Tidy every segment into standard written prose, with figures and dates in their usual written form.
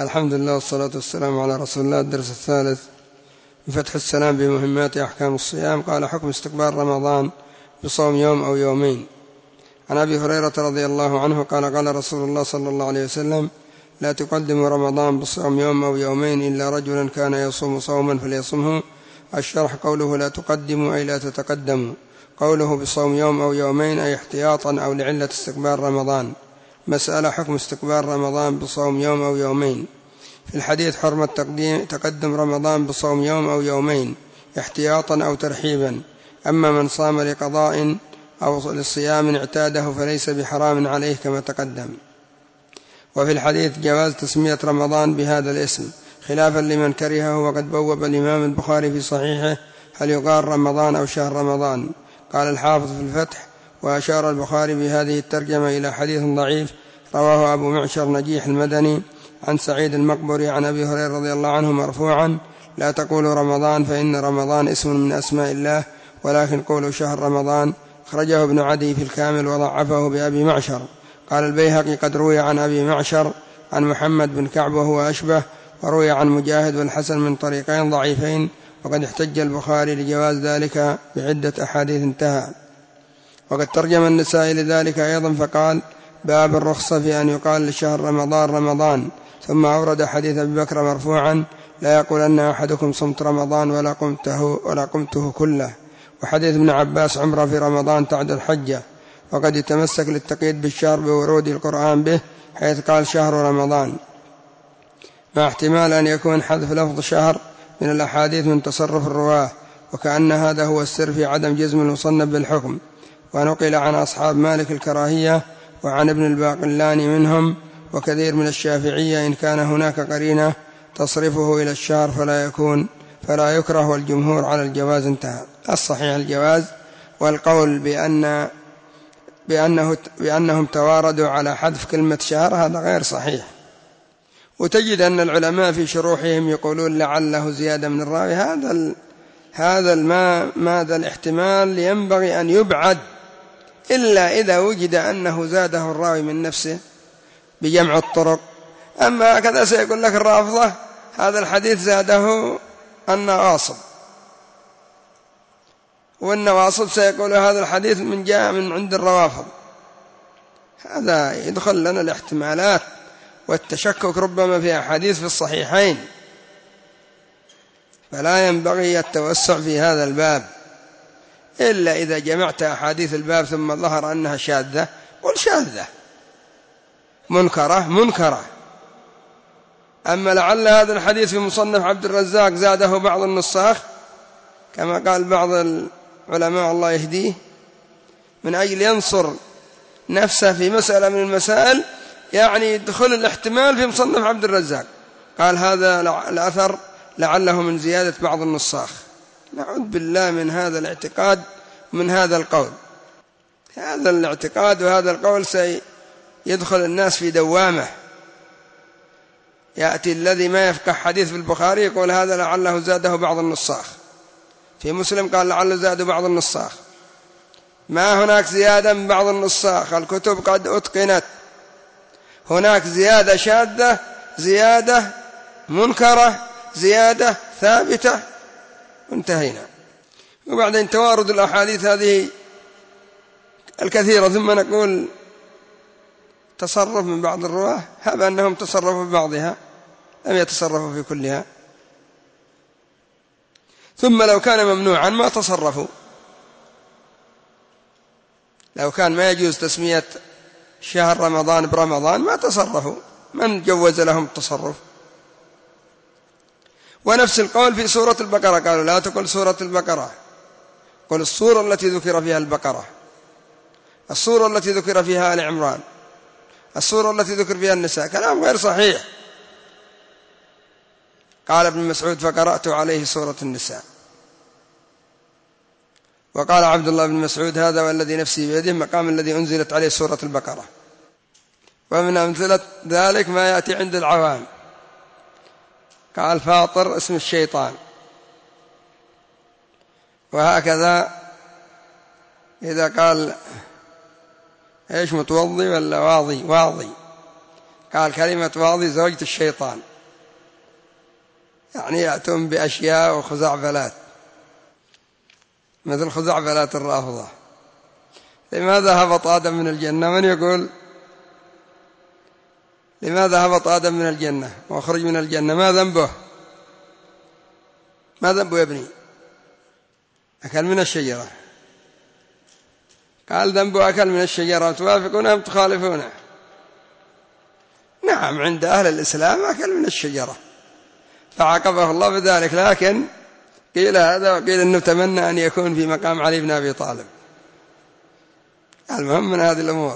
الحمد لله والصلاة والسلام على رسول الله. الدرس الثالث بفتح السلام بمهمات أحكام الصيام. قال: حكم استقبال رمضان بصوم يوم أو يومين. عن أبي هريرة رضي الله عنه قال: قال رسول الله صلى الله عليه وسلم: لا تقدموا رمضان بصوم يوم أو يومين إلا رجلا كان يصوم صوما فليصمه. الشرح: قوله لا تقدموا أي لا تتقدموا، قوله بصوم يوم أو يومين أي احتياطا أو لعلة استقبال رمضان. مسألة: حكم استقبال رمضان بصوم يوم أو يومين. في الحديث حرمة تقدم رمضان بصوم يوم أو يومين احتياطا أو ترحيبا. أما من صام لقضاء أو لصيام اعتاده فليس بحرام عليه كما تقدم. وفي الحديث جواز تسمية رمضان بهذا الاسم خلافا لمن كرهه، وقد بوب الإمام البخاري في صحيحه: هل يقال رمضان أو شهر رمضان؟ قال الحافظ في الفتح: وأشار البخاري بهذه الترجمة إلى حديث ضعيف رواه أبو معشر نجيح المدني عن سعيد المقبري عن أبي هريرة رضي الله عنه مرفوعا: لا تقولوا رمضان فإن رمضان اسم من أسماء الله، ولكن قولوا شهر رمضان. أخرجه ابن عدي في الكامل وضعفه بأبي معشر. قال البيهقي: قد روي عن أبي معشر عن محمد بن كعب وهو أشبه، وروي عن مجاهد والحسن من طريقين ضعيفين، وقد احتج البخاري لجواز ذلك بعدة أحاديث. انتهى. وقد ترجم النسائي لذلك أيضا فقال: باب الرخصة في أن يقال لشهر رمضان رمضان. ثم أورد حديث أبي بكر مرفوعا: لا يقولن أحدكم صمت رمضان ولا قمته كله. وحديث ابن عباس: عمره في رمضان تعدل حجة. وقد يتمسك للتقييد بالشهر بورود القرآن به، حيث قال شهر رمضان، مع احتمال أن يكون حذف لفظ شهر من الأحاديث من تصرف الرواه، وكأن هذا هو السر في عدم جزم المصنف بالحكم. ونقل عن أصحاب مالك الكراهية، وعن ابن الباقلاني منهم، وكثير من الشافعية إن كان هناك قرينة تصرفه إلى الشهر فلا يكره، والجمهور على الجواز. انتهى. الصحيح الجواز، والقول بأنهم تواردوا على حذف كلمة شهر هذا غير صحيح. وتجد أن العلماء في شروحهم يقولون لعله زيادة من الراوي. هذا الاحتمال ينبغي أن يبعد، إلا إذا وجد أنه زاده الراوي من نفسه بجمع الطرق. أما هكذا سيقول لك الرافضة: هذا الحديث زاده النواصب، والنواصب سيقول هذا الحديث جاء من عند الروافض. هذا يدخل لنا الاحتمالات والتشكك ربما في أحاديث في الصحيحين، فلا ينبغي التوسع في هذا الباب إلا إذا جمعت أحاديث الباب ثم ظهر أنها شاذة، قل شاذة، منكرة. أما لعل هذا الحديث في مصنف عبد الرزاق زاده بعض النساخ كما قال بعض العلماء الله يهديه، من أجل ينصر نفسه في مسألة من المسائل، يعني يدخل الاحتمال في مصنف عبد الرزاق، قال هذا الأثر لعله من زيادة بعض النساخ. نعوذ بالله من هذا الاعتقاد ومن هذا القول. هذا الاعتقاد وهذا القول سيدخل الناس في دوامة. يأتي الذي ما يفقه حديث في البخاري يقول هذا لعله زاده بعض النساخ، في مسلم قال لعله زاد بعض النساخ. ما هناك زيادة من بعض النساخ، الكتب قد أتقنت. هناك زيادة شاذة، زيادة منكرة، زيادة ثابتة، انتهينا. وبعدين توارد الأحاديث هذه الكثيرة، ثم نقول تصرف من بعض الرواه، هذا أنهم تصرفوا في بعضها، لم يتصرفوا في كلها. ثم لو كان ممنوعا ما تصرفوا، لو كان ما يجوز تسمية شهر رمضان برمضان ما تصرفوا، من جوز لهم التصرف؟ ونفس القول في سورة البقرة، قالوا لا تقل سورة البقرة، قل السورة التي ذكر فيها البقرة، السورة التي ذكر فيها آل عمران، السورة التي ذكر فيها النساء. كلام غير صحيح. قال ابن مسعود: فقرأت عليه سورة النساء. وقال عبد الله بن مسعود: هذا والذي نفسي بيده مقام الذي أنزلت عليه سورة البقرة. ومن أمثلة ذلك ما يأتي عند العوام، قال فاطر اسم الشيطان. وهكذا إذا قال إيش متوضي ولا واضي، قال كلمة واضي زوجة الشيطان، يعني يأتون بأشياء وخزعبلات مثل خزعبلات الرافضة. لماذا هبط آدم من الجنة؟ من يقول لماذا هبط آدم من الجنة وأخرج من الجنة؟ ما ذنبه؟ ما ذنبه يا ابني؟ أكل من الشجرة. قال ذنبه أكل من الشجرة. توافقونه أم تخالفونه؟ نعم، عند أهل الإسلام أكل من الشجرة فعاقبه الله بذلك، لكن قيل هذا وقيل أنه تمنى أن يكون في مقام علي بن أبي طالب. المهم من هذه الأمور،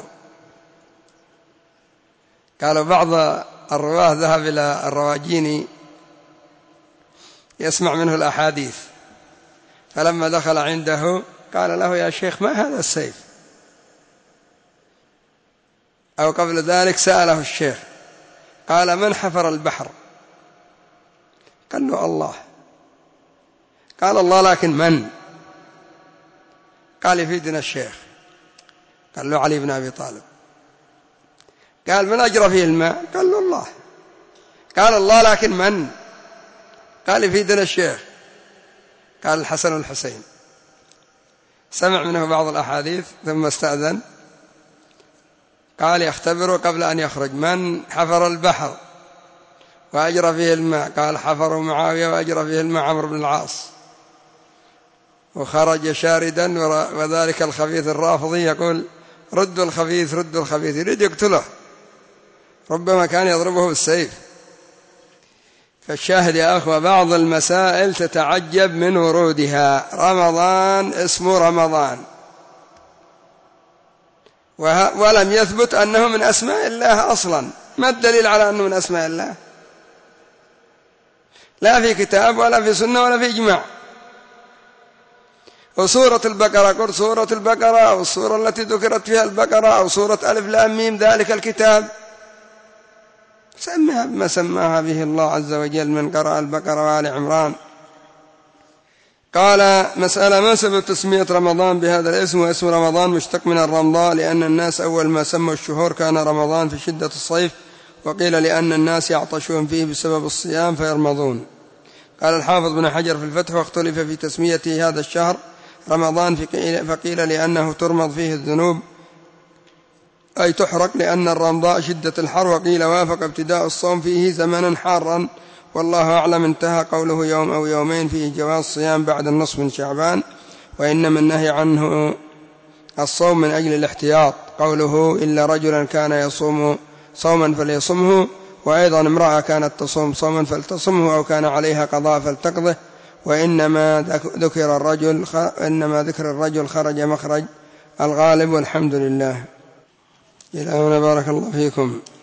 قالوا بعض الرواه ذهب إلى الرواجيني يسمع منه الأحاديث، فلما دخل عنده قال له: يا شيخ ما هذا السيف؟ أو قبل ذلك سأله الشيخ قال: من حفر البحر؟ قال له: الله. قال: الله، لكن من؟ قال: يفيدنا الشيخ. قال له: علي بن أبي طالب. قال: من أجرى فيه الماء؟ قال له: الله. قال: الله، لكن من؟ قال: يفيدنا الشيخ. قال: الحسن والحسين. سمع منه بعض الأحاديث ثم استأذن، قال يختبره قبل أن يخرج: من حفر البحر وأجرى فيه الماء؟ قال: حفر معاوية وأجرى فيه الماء عمرو بن العاص. وخرج شاردا، وذلك الخبيث الرافضي يقول: ردوا الخبيث، ردوا الخبيث، يريد يقتله، ربما كان يضربه بالسيف. فالشاهد يا أخوة، بعض المسائل تتعجب من ورودها. رمضان اسمه رمضان، ولم يثبت أنه من أسماء الله أصلا. ما الدليل على أنه من أسماء الله؟ لا في كتاب ولا في سنة ولا في إجماع. وسورة البقرة، قل سورة البقرة أو السورة التي ذكرت فيها البقرة أو سورة ألف لام ميم ذلك الكتاب، سماها بما سماها به الله عز وجل من قرأ البقرة وآل عمران. قال: مسألة: ما سبب تسمية رمضان بهذا الاسم؟ واسم رمضان مشتق من الرمضاء، لأن الناس أول ما سموا الشهور كان رمضان في شدة الصيف، وقيل لأن الناس يعطشون فيه بسبب الصيام فيرمضون. قال الحافظ بن حجر في الفتح: واختلف في تسميته هذا الشهر رمضان، فقيل لأنه ترمض فيه الذنوب أي تحرق لأن الرمضاء شدة الحر، وقيل وافق ابتداء الصوم فيه زمنا حارا، والله أعلم. انتهى قوله يوم أو يومين فيه جواز الصيام بعد النصف من شعبان، وإنما النهي عنه الصوم من أجل الاحتياط، قوله إلا رجلا كان يصوم صوما فليصمه، وأيضا امرأة كانت تصوم صوما فلتصمه، أو كان عليها قضاء فلتقضه. وإنما ذكر الرجل خرج مخرج الغالب، والحمد لله. إلى هنا بارك الله فيكم.